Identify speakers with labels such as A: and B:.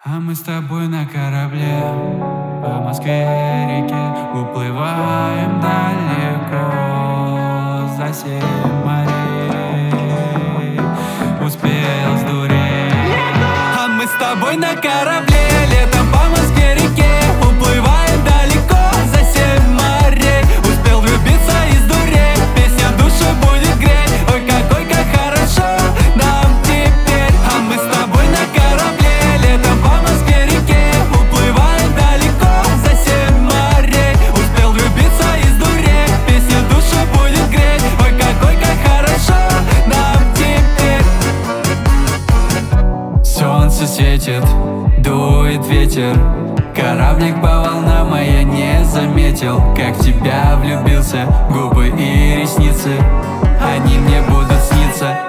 A: А мы с тобой на корабле по Москве-реке уплываем далеко за 7 морей. Успел сдуреть. А мы с тобой на корабле летом по Москве-реке уплываем далеко за 7 морей. Успел влюбиться и сдуреть, песня душу будет греть. Ой, как хорошо нам теперь. А мы с тобой на корабле летом по Москве-реке уплываем далеко за 7 морей. Успел влюбиться и сдуреть, песня душу будет греть. Ой, как хорошо нам теперь. Солнце светит, дует ветер, кораблик по волнам, а я не заметил, как в тебя влюбился. Губы и ресницы, они мне будут сниться.